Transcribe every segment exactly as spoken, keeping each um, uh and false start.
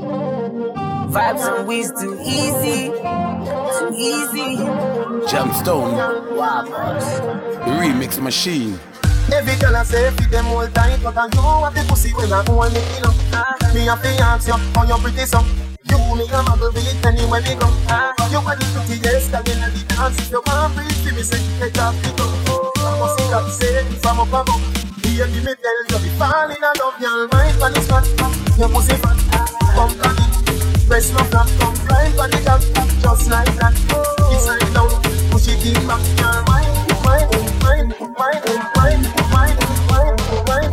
Vibes and weeds too easy, too easy. Jamstone, Wow, boss. the remix machine. Every girl I say fit them all tight, but I know what the pussy when I hold me in up. Me have to ask you how you pretty so. You me a muggle with it anywhere we go. You are the prettiest girl in the dance. If you want free, me say take off the glove. I must see that say from up above. Here give me tell you be falling in love, girl. Right on the spot, your pussy fat, come on it. Breast no flap, come right on the top, just like that. It's like now, push it in back, girl. Mine, mine, mine, mine, mine, mine, mine, mine, mine,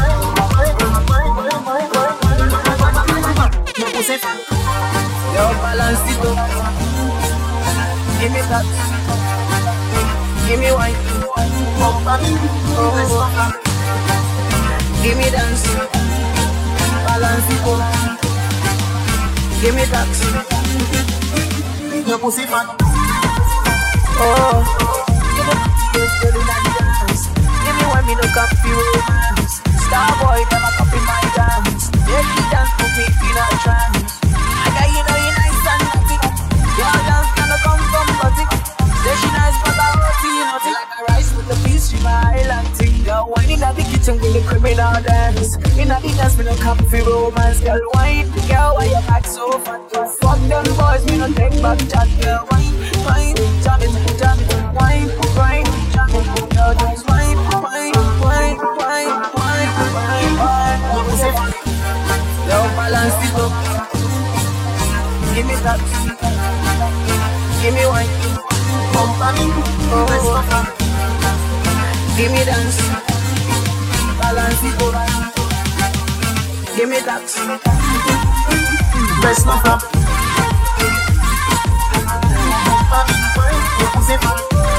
mine, mine, mine, your pussy fat. Yo, balance it up. Give me that. Give me wine. Come on in, breast no flap. Give me dance. Balance it up. Give me that. Your pussy fat. Oh, give me this girl in the dance. Give me one, me no copy romance. Starboy, them a copy my dance. Make me dance, put me in a trance. I got you know you nice and naughty. Your dance gonna come from body. Say she nice but I hurt you nothing. Like a rice with the peas, she my island thing. Girl, wine in the kitchen with the criminal dance. In the dance, me no copy romance. Girl, wine, girl, why you back so fat? Fuck them boys, me no take back chat. Girl, wine, wine, jam it, jam it, wine, wine, jam it. Girl, just wine, wine, wine, wine, wine, wine, wine. Yo, balance it up. Give me that. Give me wine. Company, breast no flap. Give me dance. Balance it up. Give me that. Breast no flap. Company, your pussy fat.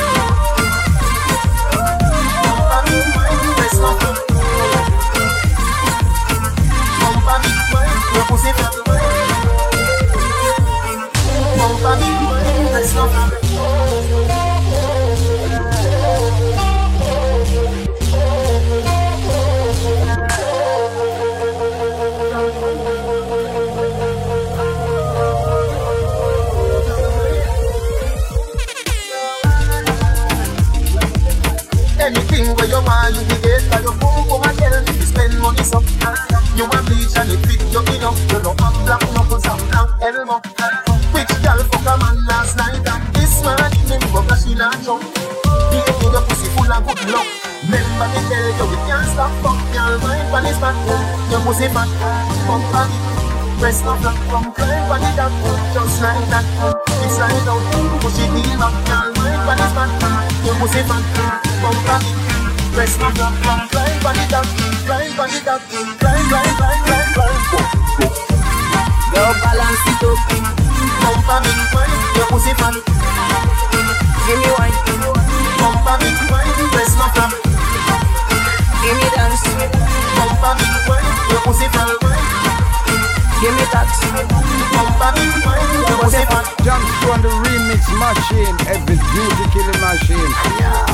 Company, breast no flap. Company, your pussy fat. Company, breast no flap. Anything where you want, you can get. Cause your boom come and tell me to spend money so. You want bleach and it fit you enough. You know I'm black knuckles and black elbow. Which girl fuck a man last night? This man me fuck a she not jump. Baby, your pussy full of good luck. Remember me tell you we can't stop. Fuck your mind on this fat. Your pussy fat, pump on it. Breast no flap, come climb on it up. Just like that, it's right out. Push it in back, your mind on this fat. Your pussy fat, pump on it. Breast no flap, come climb on it up. Climb on it up, climb, climb, climb, climb, climb. Yo, balance it up. Pump on it, your pussy fat. Give me wine. Pump on it, breast no flap. Give me dance. Pump on it, your pussy fat. Give me that. Pump on it, your pussy fat. Jamstone, the remix machine, every beauty killing machine.